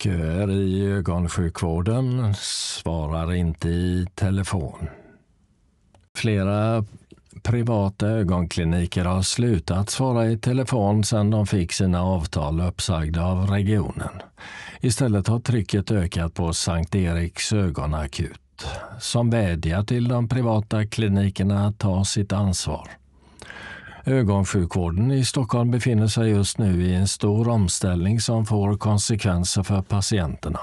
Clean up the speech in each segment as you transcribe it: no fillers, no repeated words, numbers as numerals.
Köer i ögonsjukvården, svarar inte i telefon. Flera privata ögonkliniker har slutat svara i telefon sedan de fick sina avtal uppsagda av regionen. Istället har trycket ökat på Sankt Eriks ögonakut, som vädjar till de privata klinikerna att ta sitt ansvar. Ögonsjukvården i Stockholm befinner sig just nu i en stor omställning som får konsekvenser för patienterna.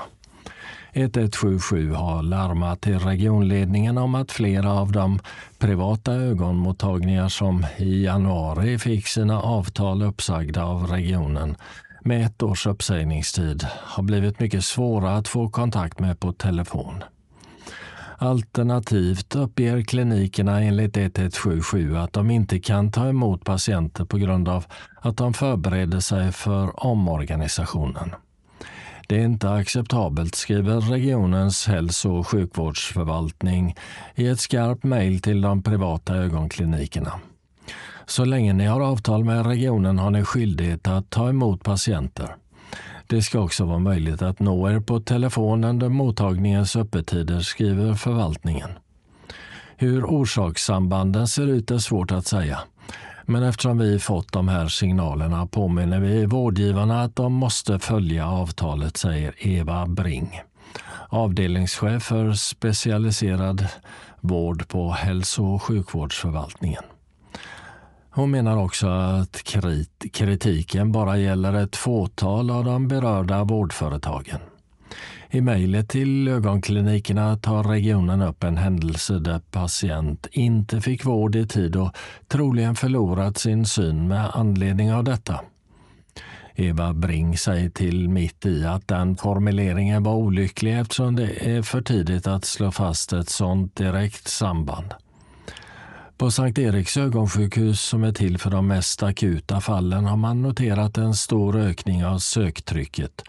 1177 har larmat till regionledningen om att flera av de privata ögonmottagningar som i januari fick sina avtal uppsagda av regionen med 1 års uppsägningstid har blivit mycket svåra att få kontakt med på telefon. Alternativt uppger klinikerna enligt 1177 att de inte kan ta emot patienter på grund av att de förbereder sig för omorganisationen. Det är inte acceptabelt, skriver regionens hälso- och sjukvårdsförvaltning i ett skarpt mejl till de privata ögonklinikerna. Så länge ni har avtal med regionen har ni skyldighet att ta emot patienter. Det ska också vara möjligt att nå er på telefon under mottagningens öppettider, skriver förvaltningen. Hur orsakssambanden ser ut är svårt att säga. Men eftersom vi fått de här signalerna påminner vi vårdgivarna att de måste följa avtalet, säger Eva Bring, avdelningschef för specialiserad vård på hälso- och sjukvårdsförvaltningen. Hon menar också att kritiken bara gäller ett fåtal av de berörda vårdföretagen. I mejlet till ögonklinikerna tar regionen upp en händelse där patient inte fick vård i tid och troligen förlorat sin syn med anledning av detta. Eva Bring säger till Mitt i att den formuleringen var olycklig eftersom det är för tidigt att slå fast ett sådant direkt samband. På Sankt Eriks ögonsjukhus, som är till för de mest akuta fallen, har man noterat en stor ökning av söktrycket.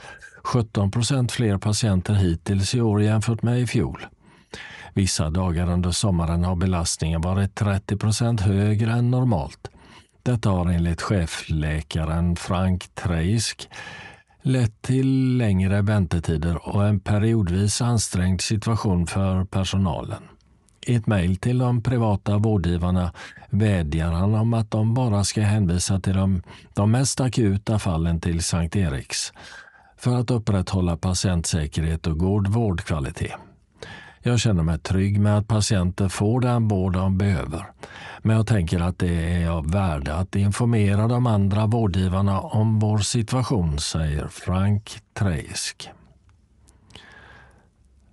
17% fler patienter hittills i år jämfört med i fjol. Vissa dagar under sommaren har belastningen varit 30% högre än normalt. Detta har enligt chefläkaren Frank Treisk lett till längre väntetider och en periodvis ansträngd situation för personalen. I ett mejl till de privata vårdgivarna vädjar han om att de bara ska hänvisa till de mest akuta fallen till Sankt Eriks för att upprätthålla patientsäkerhet och god vårdkvalitet. Jag känner mig trygg med att patienter får den vård de behöver, men jag tänker att det är av värde att informera de andra vårdgivarna om vår situation, säger Frank Treisk.